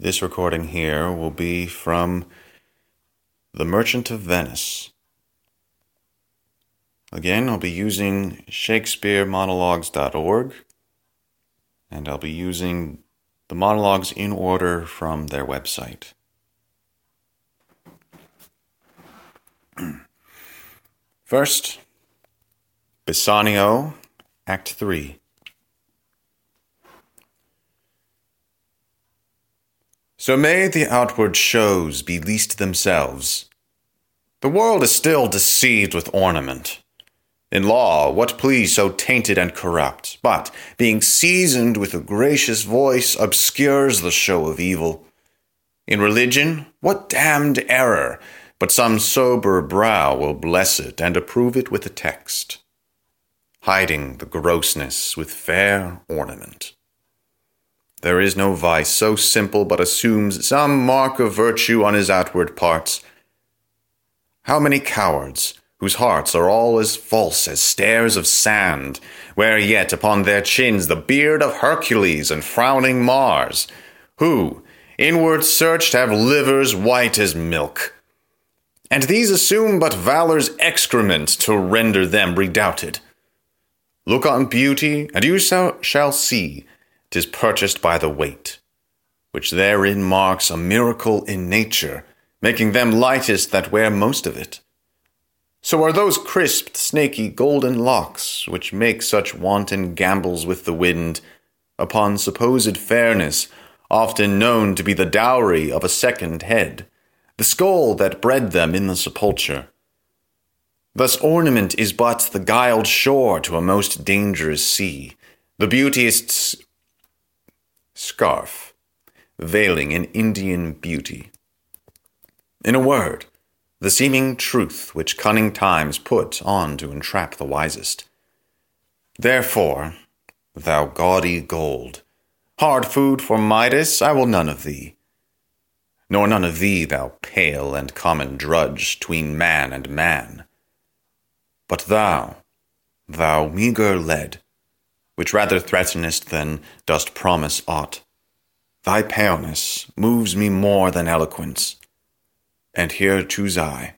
This recording here will be from The Merchant of Venice. Again, I'll be using shakespearemonologues.org, and I'll be using the monologues in order from their website. First, Bassanio, Act 3. So may the outward shows be least themselves. The world is still deceived with ornament. In law, what plea so tainted and corrupt, but, being seasoned with a gracious voice, obscures the show of evil? In religion, what damned error, but some sober brow will bless it and approve it with a text, hiding the grossness with fair ornament. There is no vice so simple but assumes some mark of virtue on his outward parts. How many cowards, whose hearts are all as false as stairs of sand, wear yet upon their chins the beard of Hercules and frowning Mars, who, inward searched, have livers white as milk. And these assume but valor's excrement to render them redoubted. Look on beauty, and you shall see 'tis purchased by the weight, which therein marks a miracle in nature, making them lightest that wear most of it. So are those crisped, snaky, golden locks, which make such wanton gambols with the wind, upon supposed fairness, often known to be the dowry of a second head, the skull that bred them in the sepulchre. Thus ornament is but the guiled shore to a most dangerous sea, the beauteist's scarf, veiling an Indian beauty. In a word, the seeming truth which cunning times put on to entrap the wisest. Therefore, thou gaudy gold, hard food for Midas, I will none of thee. Nor none of thee, thou pale and common drudge 'tween man and man. But thou meagre lead, which rather threatenest than dost promise aught. Thy paleness moves me more than eloquence, and here choose I.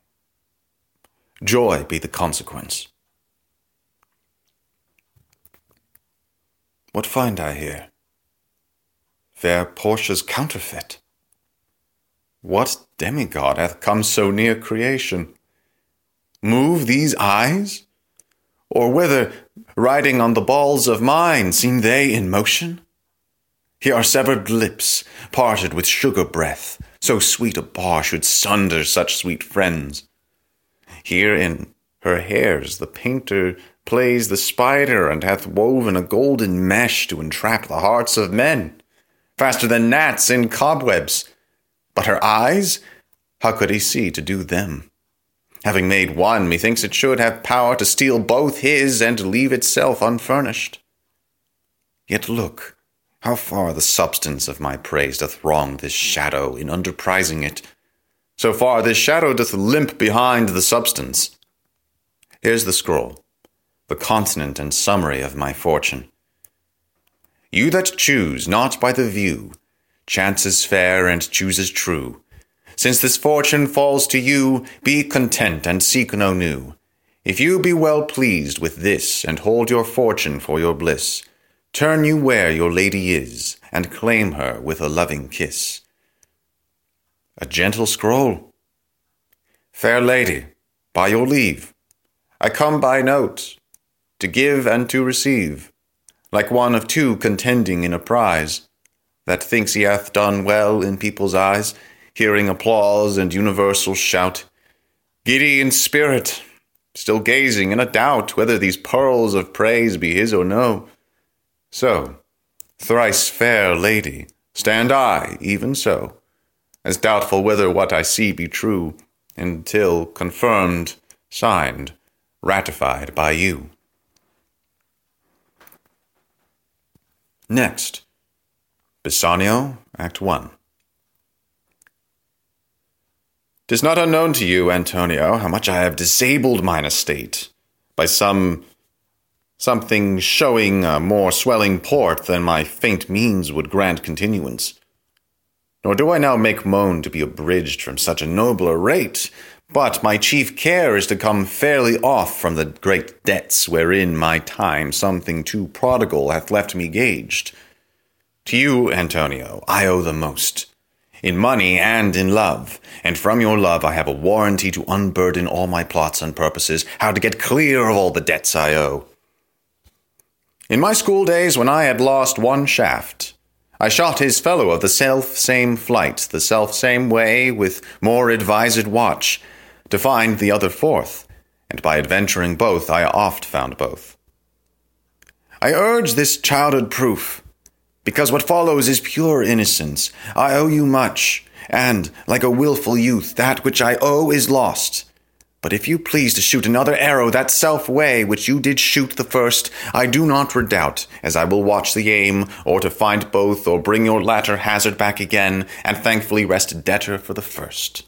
Joy be the consequence. What find I here? Fair Portia's counterfeit. What demigod hath come so near creation? Move these eyes? Or whether, riding on the balls of mine, seem they in motion? Here are severed lips, parted with sugar breath, so sweet a bar should sunder such sweet friends. Here in her hairs the painter plays the spider, and hath woven a golden mesh to entrap the hearts of men, faster than gnats in cobwebs. But her eyes, how could he see to do them? Having made one, methinks it should have power to steal both his and leave itself unfurnished. Yet look, how far the substance of my praise doth wrong this shadow in underprizing it. So far this shadow doth limp behind the substance. Here's the scroll, the continent and summary of my fortune. You that choose not by the view, chances fair and chooses true. Since this fortune falls to you, be content and seek no new. If you be well pleased with this, and hold your fortune for your bliss, turn you where your lady is, and claim her with a loving kiss. A gentle scroll. Fair lady, by your leave, I come by note, to give and to receive, like one of two contending in a prize, that thinks he hath done well in people's eyes, hearing applause and universal shout, giddy in spirit, still gazing in a doubt whether these pearls of praise be his or no. So, thrice fair lady, stand I even so, as doubtful whether what I see be true, until confirmed, signed, ratified by you. Next, Bassanio, Act 1. 'Tis not unknown to you, Antonio, how much I have disabled mine estate, by something showing a more swelling port than my faint means would grant continuance. Nor do I now make moan to be abridged from such a nobler rate, but my chief care is to come fairly off from the great debts wherein my time something too prodigal hath left me gauged. To you, Antonio, I owe the most, in money and in love, and from your love I have a warranty to unburden all my plots and purposes, how to get clear of all the debts I owe. In my school days, when I had lost one shaft, I shot his fellow of the self-same flight, the self-same way, with more advised watch, to find the other fourth, and by adventuring both I oft found both. I urge this childhood proof, because what follows is pure innocence. I owe you much, and, like a wilful youth, that which I owe is lost. But if you please to shoot another arrow that self-way which you did shoot the first, I do not redoubt, as I will watch the aim, or to find both, or bring your latter hazard back again, and thankfully rest debtor for the first.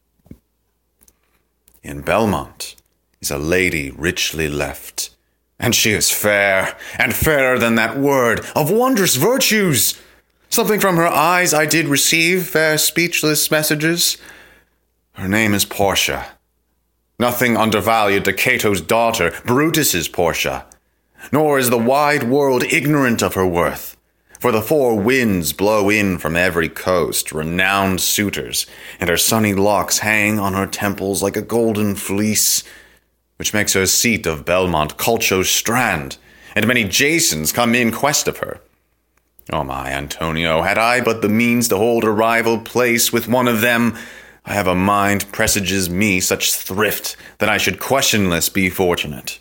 In Belmont is a lady richly left, and she is fair, and fairer than that word, of wondrous virtues. Something from her eyes I did receive, fair speechless messages. Her name is Portia. Nothing undervalued to Cato's daughter, Brutus's Portia. Nor is the wide world ignorant of her worth. For the four winds blow in from every coast, renowned suitors, and her sunny locks hang on her temples like a golden fleece, which makes her seat of Belmont Culcho's strand, and many Jasons come in quest of her. Oh my, Antonio, had I but the means to hold a rival place with one of them, I have a mind presages me such thrift that I should questionless be fortunate.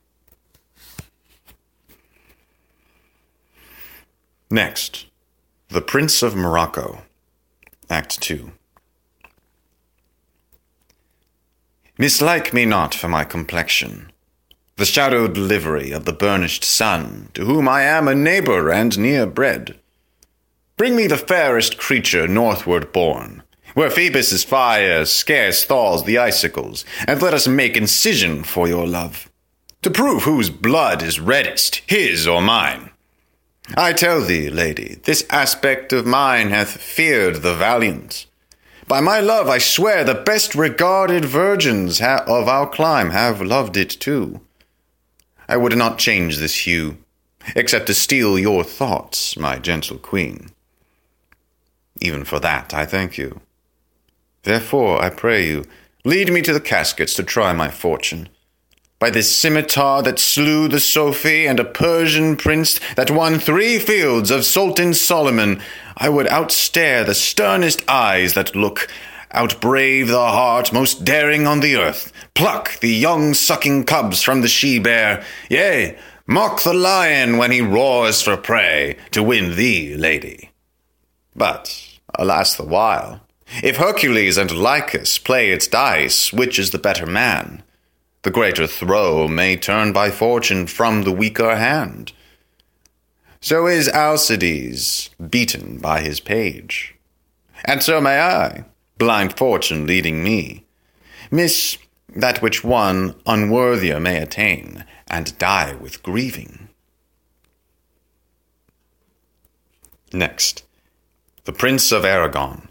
Next, The Prince of Morocco, Act 2. Mislike me not for my complexion, the shadowed livery of the burnished sun, to whom I am a neighbor and near bred. Bring me the fairest creature northward born, where Phoebus' fire scarce thaws the icicles, and let us make incision for your love, to prove whose blood is reddest, his or mine. I tell thee, lady, this aspect of mine hath feared the valiant. By my love I swear the best regarded virgins of our clime have loved it too. I would not change this hue, except to steal your thoughts, my gentle queen. Even for that I thank you. Therefore, I pray you, lead me to the caskets to try my fortune. By this scimitar that slew the Sophy and a Persian prince that won 3 fields of Sultan Solomon, I would outstare the sternest eyes that look, outbrave the heart most daring on the earth, pluck the young sucking cubs from the she-bear, yea, mock the lion when he roars for prey, to win thee, lady. But, alas the while, if Hercules and Lycus play its dice, which is the better man? The greater throw may turn by fortune from the weaker hand. So is Alcides beaten by his page. And so may I, blind fortune leading me, miss that which one unworthier may attain, and die with grieving. Next, The Prince of Aragon.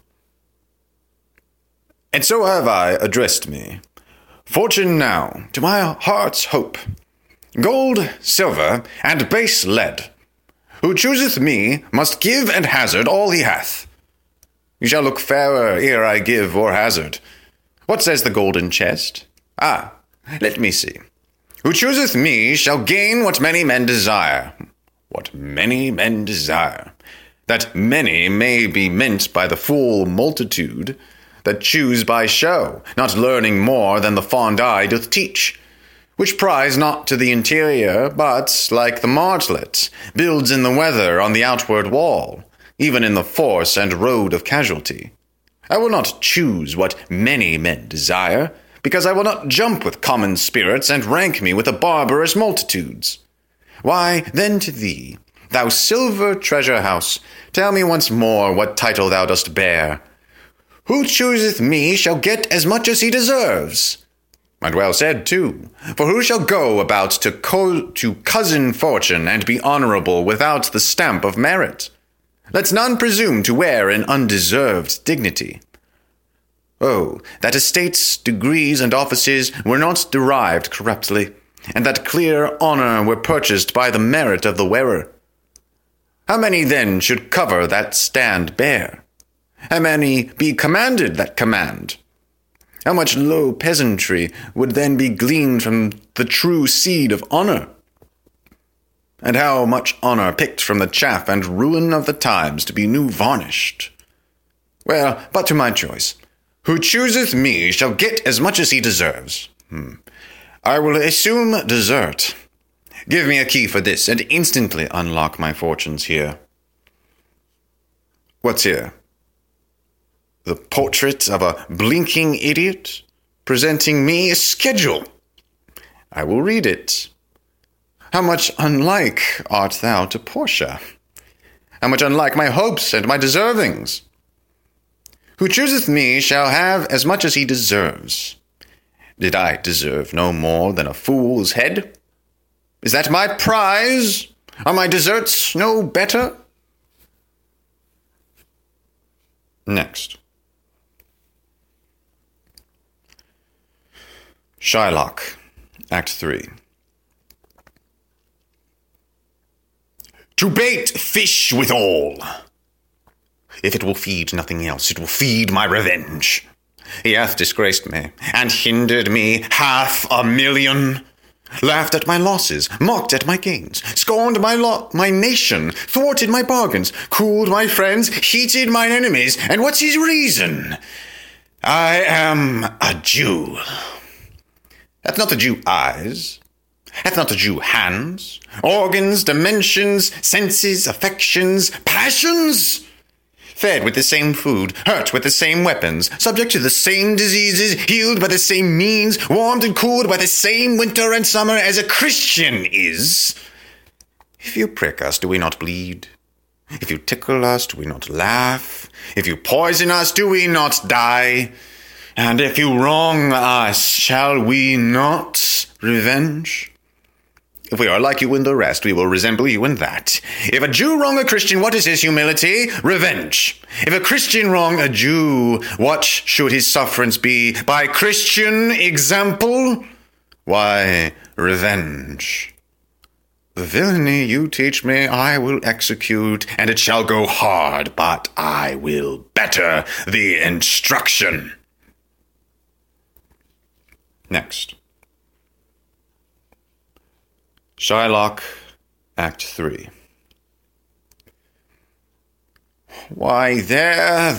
And so have I addressed me. Fortune now, to my heart's hope, gold, silver, and base lead. Who chooseth me must give and hazard all he hath. You shall look fairer ere I give or hazard. What says the golden chest? Let me see. Who chooseth me shall gain what many men desire. What many men desire. That many may be meant by the full multitude, that choose by show, not learning more than the fond eye doth teach, which prize not to the interior, but, like the martlet, builds in the weather on the outward wall, even in the force and road of casualty. I will not choose what many men desire, because I will not jump with common spirits and rank me with the barbarous multitudes. Why, then to thee, thou silver treasure house, tell me once more what title thou dost bear. Who chooseth me shall get as much as he deserves. And well said, too, for who shall go about to cousin fortune and be honorable without the stamp of merit? Let none presume to wear an undeserved dignity. Oh, that estates, degrees, and offices were not derived corruptly, and that clear honor were purchased by the merit of the wearer. How many then should cover that stand bare? How many be commanded that command? How much low peasantry would then be gleaned from the true seed of honor? And how much honor picked from the chaff and ruin of the times to be new varnished? Well, but to my choice. Who chooseth me shall get as much as he deserves. I will assume desert. Give me a key for this, and instantly unlock my fortunes here. What's here? The portrait of a blinking idiot, presenting me a schedule. I will read it. How much unlike art thou to Portia? How much unlike my hopes and my deservings? Who chooseth me shall have as much as he deserves. Did I deserve no more than a fool's head? Is that my prize? Are my deserts no better? Next. Shylock, Act 3. To bait fish withal. If it will feed nothing else, it will feed my revenge. He hath disgraced me, and hindered me 500,000. Laughed at my losses, mocked at my gains, scorned my nation, thwarted my bargains, cooled my friends, heated mine enemies, and what's his reason? I am a Jew. Hath not the Jew eyes? Hath not the Jew hands, organs, dimensions, senses, affections, passions? Fed with the same food, hurt with the same weapons, subject to the same diseases, healed by the same means, warmed and cooled by the same winter and summer as a Christian is. If you prick us, do we not bleed? If you tickle us, do we not laugh? If you poison us, do we not die? And if you wrong us, shall we not revenge? If we are like you in the rest, we will resemble you in that. If a Jew wrong a Christian, what is his humility? Revenge. If a Christian wrong a Jew, what should his sufferance be? By Christian example? Why, revenge. The villainy you teach me I will execute, and it shall go hard, but I will better the instruction. Next. Shylock, Act 3. Why, there!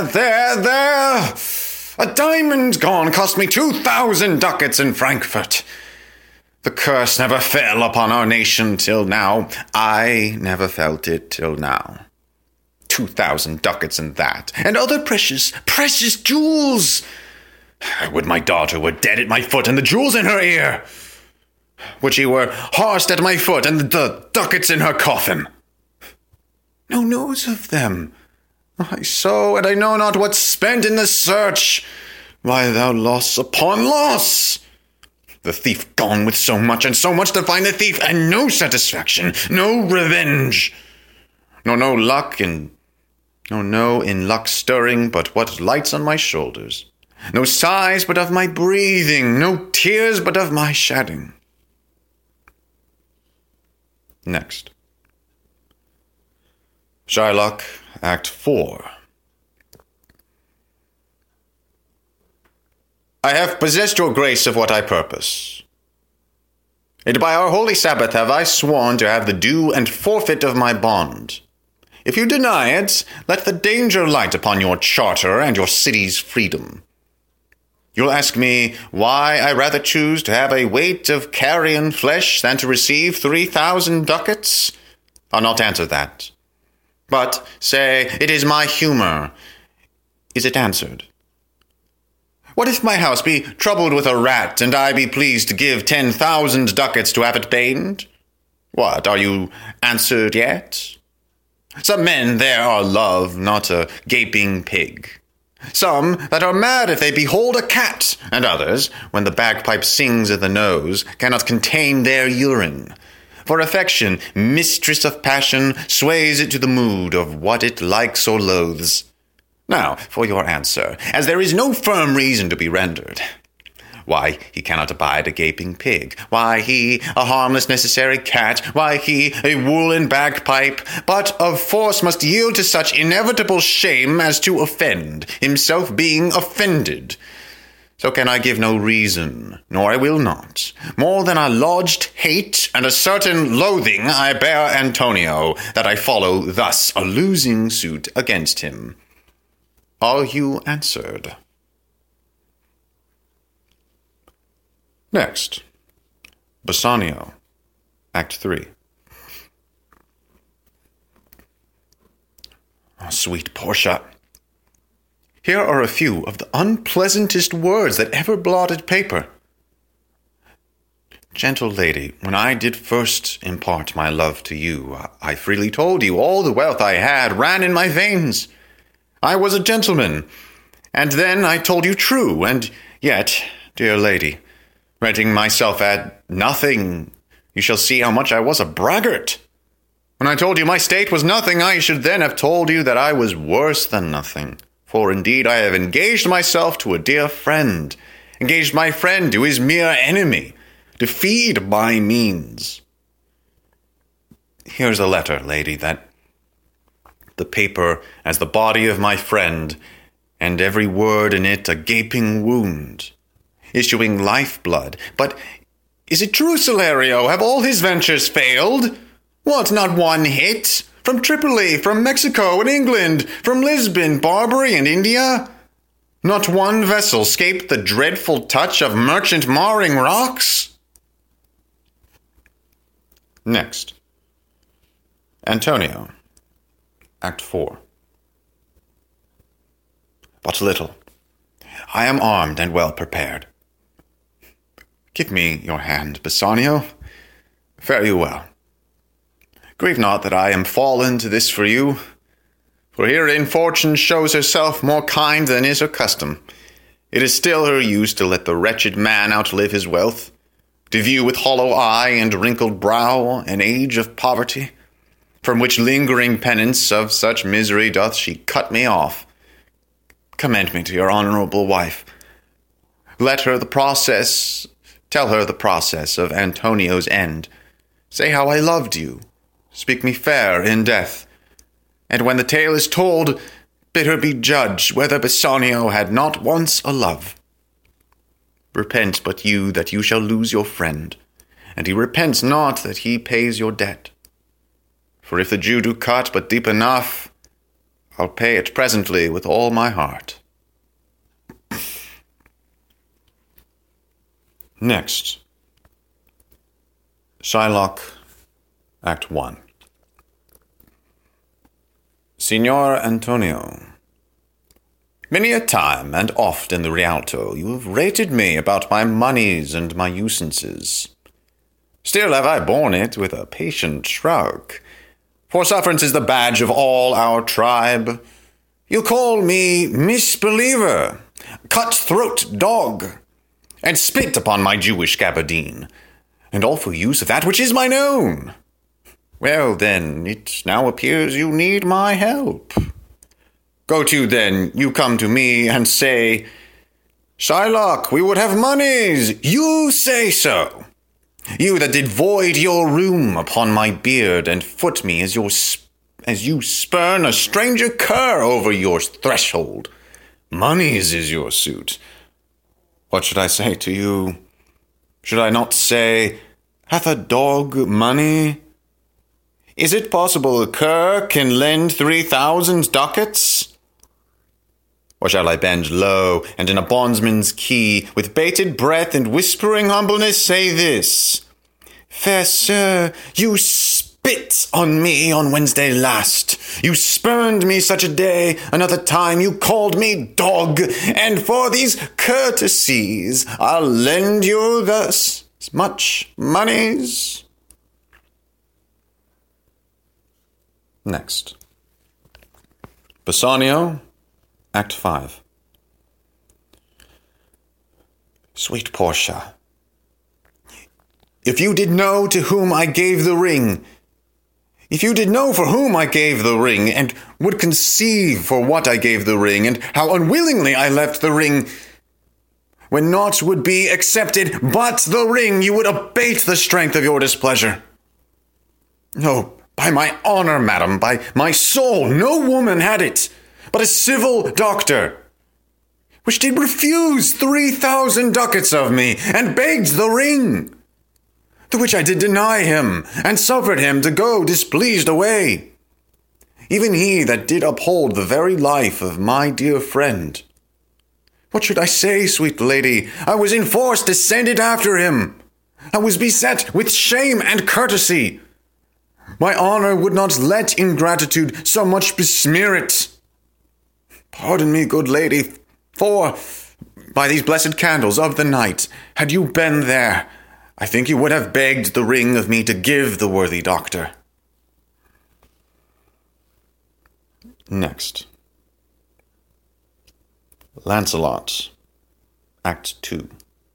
A diamond gone cost me 2,000 ducats in Frankfurt. The curse never fell upon our nation till now. I never felt it till now. 2,000 ducats in that, and other precious jewels. Would my daughter were dead at my foot, and the jewels in her ear. Would she were horsed at my foot, and the ducats in her coffin. No news of them. I sow, and I know not what's spent in the search. Why, thou loss upon loss. The thief gone with so much, and so much to find the thief, and no satisfaction, no revenge. No luck in luck stirring, but what lights on my shoulders. No sighs but of my breathing, no tears but of my shedding. Next. Shylock, Act 4. I have possessed your grace of what I purpose. And by our holy Sabbath have I sworn to have the due and forfeit of my bond. If you deny it, let the danger light upon your charter and your city's freedom. You'll ask me why I rather choose to have a weight of carrion flesh than to receive 3,000 ducats? I'll not answer that. But say, it is my humor. Is it answered? What if my house be troubled with a rat, and I be pleased to give 10,000 ducats to have it baned? What, are you answered yet? Some men there are love, not a gaping pig. Some that are mad if they behold a cat, and others, when the bagpipe sings at the nose, cannot contain their urine. For affection, mistress of passion, sways it to the mood of what it likes or loathes. Now, for your answer, as there is no firm reason to be rendered. Why he cannot abide a gaping pig, why he a harmless necessary cat, why he a woolen bagpipe, but of force must yield to such inevitable shame as to offend, himself being offended. So can I give no reason, nor I will not, more than a lodged hate and a certain loathing I bear Antonio, that I follow thus a losing suit against him. Are you answered? Next, Bassanio, Act 3. Oh, sweet Portia, here are a few of the unpleasantest words that ever blotted paper. Gentle lady, when I did first impart my love to you, I freely told you all the wealth I had ran in my veins. I was a gentleman, and then I told you true, and yet, dear lady, renting myself at nothing, you shall see how much I was a braggart. When I told you my state was nothing, I should then have told you that I was worse than nothing. For indeed I have engaged myself to a dear friend, engaged my friend to his mere enemy, to feed by means. Here's a letter, lady, that the paper as the body of my friend, and every word in it a gaping wound, issuing lifeblood. But is it true, Salerio? Have all his ventures failed? What, not one hit? From Tripoli, from Mexico and England, from Lisbon, Barbary and India? Not one vessel scaped the dreadful touch of merchant marring rocks? Next, Antonio, Act 4. But little. I am armed and well prepared. Give me your hand, Bassanio. Fare you well. Grieve not that I am fallen to this for you, for herein fortune shows herself more kind than is her custom. It is still her use to let the wretched man outlive his wealth, to view with hollow eye and wrinkled brow an age of poverty, from which lingering penance of such misery doth she cut me off. Commend me to your honorable wife. Tell her the process of Antonio's end. Say how I loved you. Speak me fair in death. And when the tale is told, bid her be judge whether Bassanio had not once a love. Repent but you that you shall lose your friend, and he repents not that he pays your debt. For if the Jew do cut but deep enough, I'll pay it presently with all my heart. Next, Shylock, Act 1. Signor Antonio, many a time and oft in the Rialto you have rated me about my moneys and my usances. Still have I borne it with a patient shrug, for sufferance is the badge of all our tribe. You call me misbeliever, cut-throat dog, and spit upon my Jewish gabardine, and all for use of that which is mine own. Well, then, it now appears you need my help. Go to, then, you come to me and say, Shylock, we would have monies. You say so. You that did void your room upon my beard and foot me as you spurn a stranger cur over your threshold. Monies is your suit. What should I say to you? Should I not say, hath a dog money? Is it possible a cur can lend 3,000 ducats? Or shall I bend low, and in a bondsman's key, with bated breath and whispering humbleness, say this? Fair sir, you spit on me on Wednesday last. You spurned me such a day, another time you called me dog, and for these courtesies I'll lend you thus much monies. Next, Bassanio, Act 5. Sweet Portia, If you did know to whom I gave the ring, if you did know for whom I gave the ring, and would conceive for what I gave the ring, and how unwillingly I left the ring, when naught would be accepted but the ring, you would abate the strength of your displeasure. No, by my honor, madam, by my soul, no woman had it, but a civil doctor, which did refuse 3,000 ducats of me, and begged the ring, the which I did deny him, and suffered him to go displeased away. Even he that did uphold the very life of my dear friend. What should I say, sweet lady? I was enforced to send it after him. I was beset with shame and courtesy. My honor would not let ingratitude so much besmear it. Pardon me, good lady, for, by these blessed candles of the night, had you been there, I think you would have begged the ring of me to give the worthy doctor. Next. Lancelot, Act 2.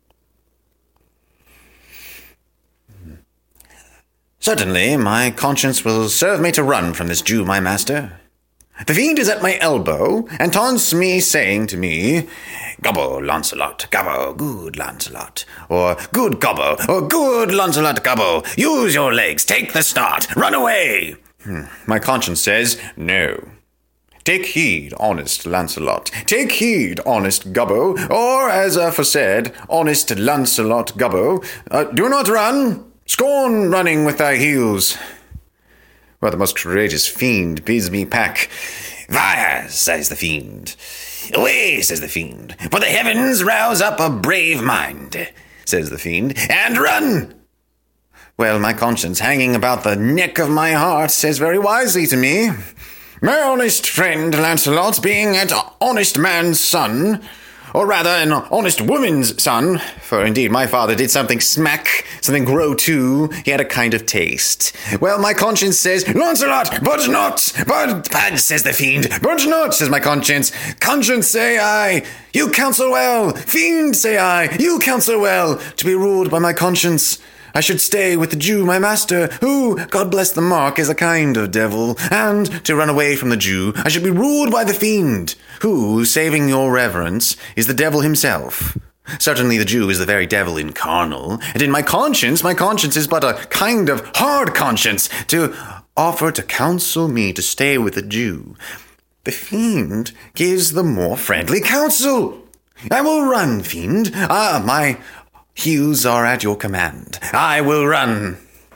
Certainly, my conscience will serve me to run from this Jew, my master. The fiend is at my elbow, and taunts me, saying to me, Gobbo, Lancelot, Gobbo, good Lancelot, or good Gobbo, or good Lancelot, Gobbo, use your legs, take the start, run away. My conscience says, no. Take heed, honest Lancelot, take heed, honest Gobbo, or, as aforesaid, honest Lancelot Gobbo, do not run, scorn running with thy heels. Well, the most courageous fiend bids me pack. Fire, says the fiend. Away, says the fiend, for the heavens rouse up a brave mind, says the fiend, and run. Well, my conscience, hanging about the neck of my heart, says very wisely to me, my honest friend Lancelot, being an honest man's son, or rather an honest woman's son, for indeed my father did something smack, something grow too, he had a kind of taste. Well, my conscience says, Lancelot, budge not, budge, says the fiend, budge not, says my conscience. Conscience, say I, you counsel well, fiend, say I, you counsel well, to be ruled by my conscience. I should stay with the Jew, my master, who, God bless the mark, is a kind of devil, and, to run away from the Jew, I should be ruled by the fiend, who, saving your reverence, is the devil himself. Certainly the Jew is the very devil incarnal, and in my conscience is but a kind of hard conscience, to offer to counsel me to stay with the Jew. The fiend gives the more friendly counsel. I will run, fiend. My heels are at your command. I will run.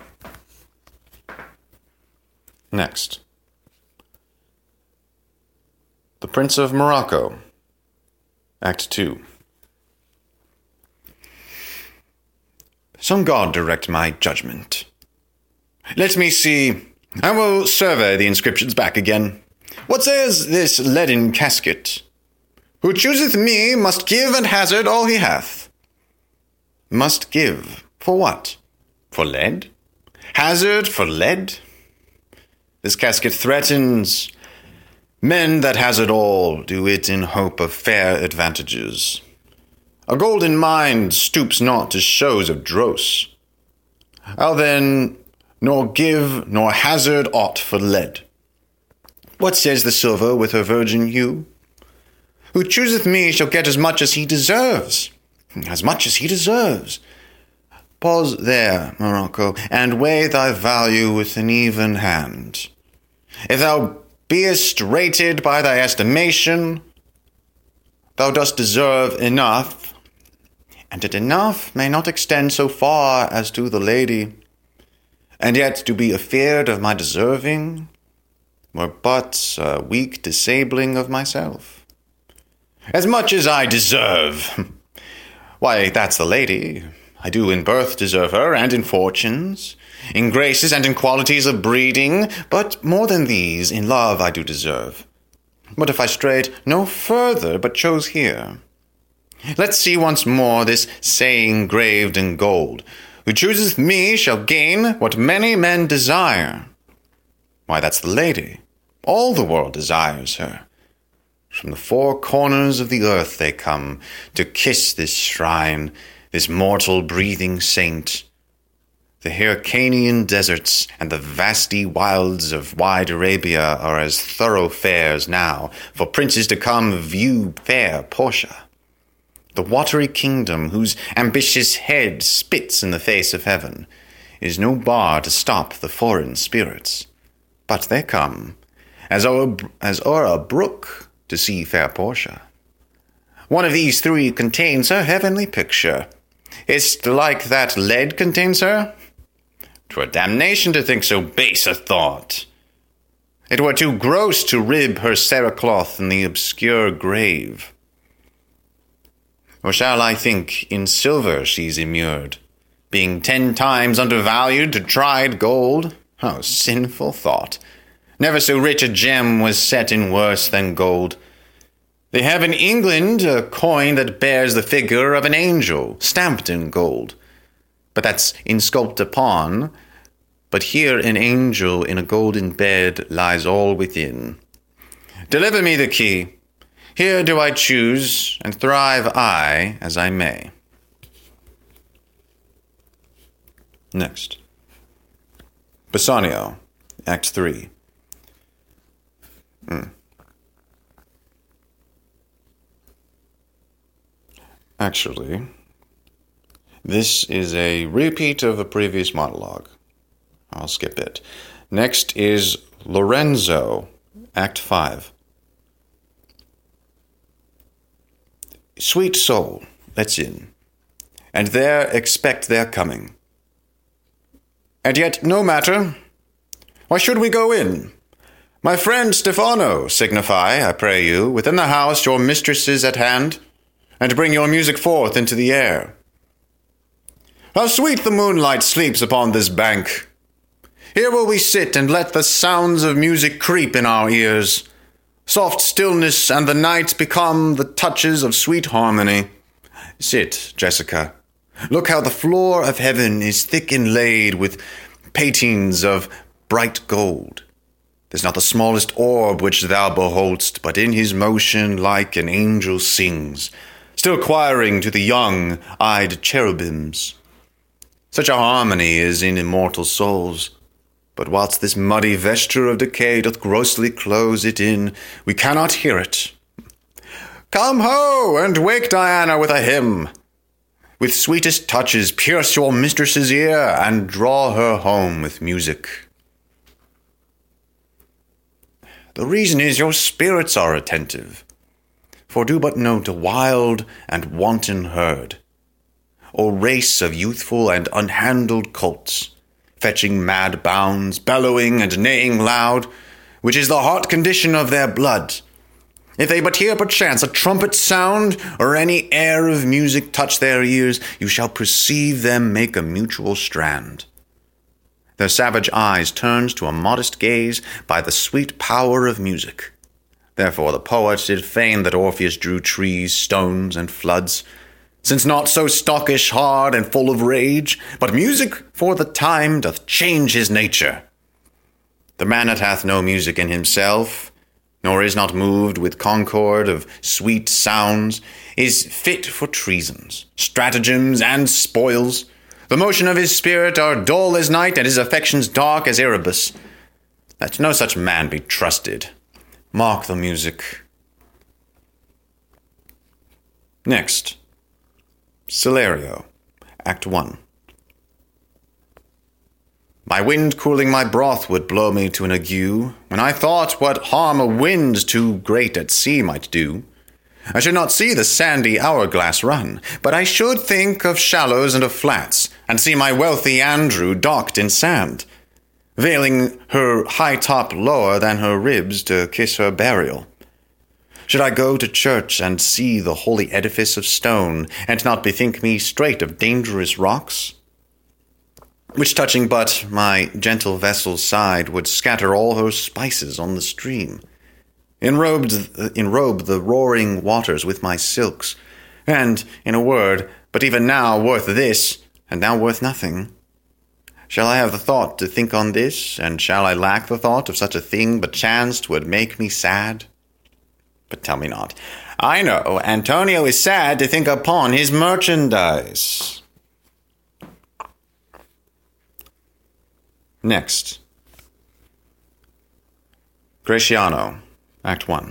Next. The Prince of Morocco, Act 2. Some God direct my judgment. Let me see. I will survey the inscriptions back again. What says this leaden casket? Who chooseth me must give and hazard all he hath. Must give. For what? For lead? Hazard for lead? This casket threatens. Men that hazard all do it in hope of fair advantages. A golden mind stoops not to shows of dross. I'll then nor give nor hazard aught for lead. What says the silver with her virgin hue? Who chooseth me shall get as much as he deserves. As much as he deserves. Pause there, Morocco, and weigh thy value with an even hand. If thou beest rated by thy estimation, thou dost deserve enough, and that enough may not extend so far as to the lady, and yet to be afeard of my deserving were but a weak disabling of myself. As much as I deserve. Why, that's the lady. I do in birth deserve her, and in fortunes, in graces and in qualities of breeding, but more than these, in love I do deserve. What if I strayed no further, but chose here? Let's see once more this saying graved in gold. Who chooseth me shall gain what many men desire. Why, that's the lady. All the world desires her. From the four corners of the earth they come to kiss this shrine, this mortal breathing saint. The Hyrcanian deserts and the vasty wilds of wide Arabia are as thoroughfares now for princes to come view fair Portia. The watery kingdom, whose ambitious head spits in the face of heaven, is no bar to stop the foreign spirits. But they come, as o'er a brook, to see fair Portia. One of these three contains her heavenly picture. Is't like that lead contains her? 'Twere damnation to think so base a thought. It were too gross to rib her cerecloth in the obscure grave. Or shall I think in silver she's immured, being 10 times undervalued to tried gold? Oh, sinful thought! Never so rich a gem was set in worse than gold. They have in England a coin that bears the figure of an angel, stamped in gold. But that's insculped upon. But here an angel in a golden bed lies all within. Deliver me the key. Here do I choose, and thrive I as I may. Next. Bassanio, Act 3. Actually, this is a repeat of a previous monologue. I'll skip it. Next is Lorenzo, Act 5. Sweet soul, let's in, and there expect their coming. And yet no matter, why should we go in? My friend Stephano, signify, I pray you, within the house your mistresses at hand, and bring your music forth into the air. How sweet the moonlight sleeps upon this bank! Here will we sit and let the sounds of music creep in our ears. Soft stillness and the night become the touches of sweet harmony. Sit, Jessica. Look how the floor of heaven is thick inlaid with patines of bright gold. There's not the smallest orb which thou behold'st, but in his motion like an angel sings, still choiring to the young-eyed cherubims. Such a harmony is in immortal souls. But whilst this muddy vesture of decay doth grossly close it in, we cannot hear it. Come ho, and wake Diana with a hymn. With sweetest touches pierce your mistress's ear, and draw her home with music. The reason is your spirits are attentive. For do but note a wild and wanton herd, or race of youthful and unhandled colts, fetching mad bounds, bellowing and neighing loud, which is the hot condition of their blood. If they but hear perchance a trumpet sound, or any air of music touch their ears, you shall perceive them make a mutual strand. Their savage eyes turns to a modest gaze by the sweet power of music. Therefore the poet did feign that Orpheus drew trees, stones, and floods, since not so stockish, hard, and full of rage, but music for the time doth change his nature. The man that hath no music in himself, nor is not moved with concord of sweet sounds, is fit for treasons, stratagems, and spoils. The motion of his spirit are dull as night, and his affections dark as Erebus. Let no such man be trusted. Mark the music. Next. Salerio, Act 1. My wind cooling my broth would blow me to an ague, when I thought what harm a wind too great at sea might do. I should not see the sandy hourglass run, but I should think of shallows and of flats, and see my wealthy Andrew docked in sand, veiling her high top lower than her ribs to kiss her burial. Should I go to church and see the holy edifice of stone, and not bethink me straight of dangerous rocks, which touching but my gentle vessel's side would scatter all her spices on the stream, enrobe the roaring waters with my silks, and, in a word, but even now worth this, and now worth nothing? Shall I have the thought to think on this, and shall I lack the thought of such a thing but chanced would make me sad? But tell me not. I know Antonio is sad to think upon his merchandise. Next, Gratiano, Act 1.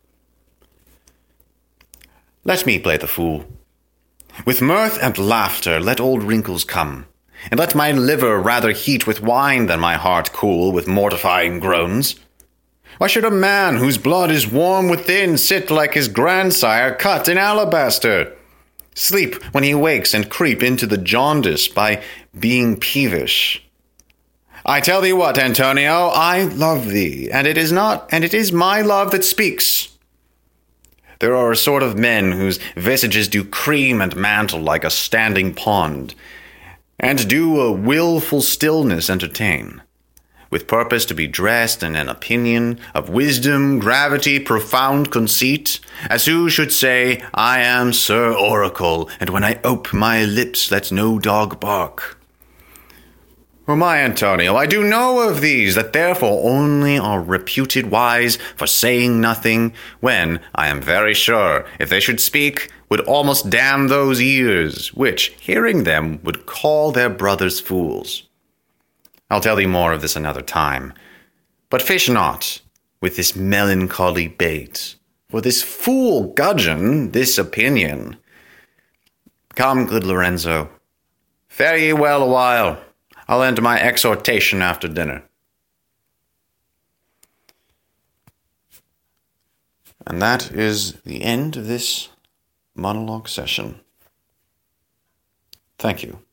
Let me play the fool. With mirth and laughter let old wrinkles come, and let my liver rather heat with wine than my heart cool with mortifying groans. Why should a man whose blood is warm within sit like his grandsire cut in alabaster? Sleep when he wakes and creep into the jaundice by being peevish. I tell thee what, Antonio, I love thee, and it is my love that speaks. There are a sort of men whose visages do cream and mantle like a standing pond, and do a wilful stillness entertain, with purpose to be dressed in an opinion of wisdom, gravity, profound conceit, as who should say, I am Sir Oracle, and when I ope my lips let no dog bark. O my Antonio, I do know of these, that therefore only are reputed wise for saying nothing, when, I am very sure, if they should speak, would almost damn those ears, which, hearing them, would call their brothers fools. I'll tell thee more of this another time, but fish not with this melancholy bait, for this fool gudgeon, this opinion. Come, good Lorenzo, fare ye well a while. I'll end my exhortation after dinner. And that is the end of this monologue session. Thank you.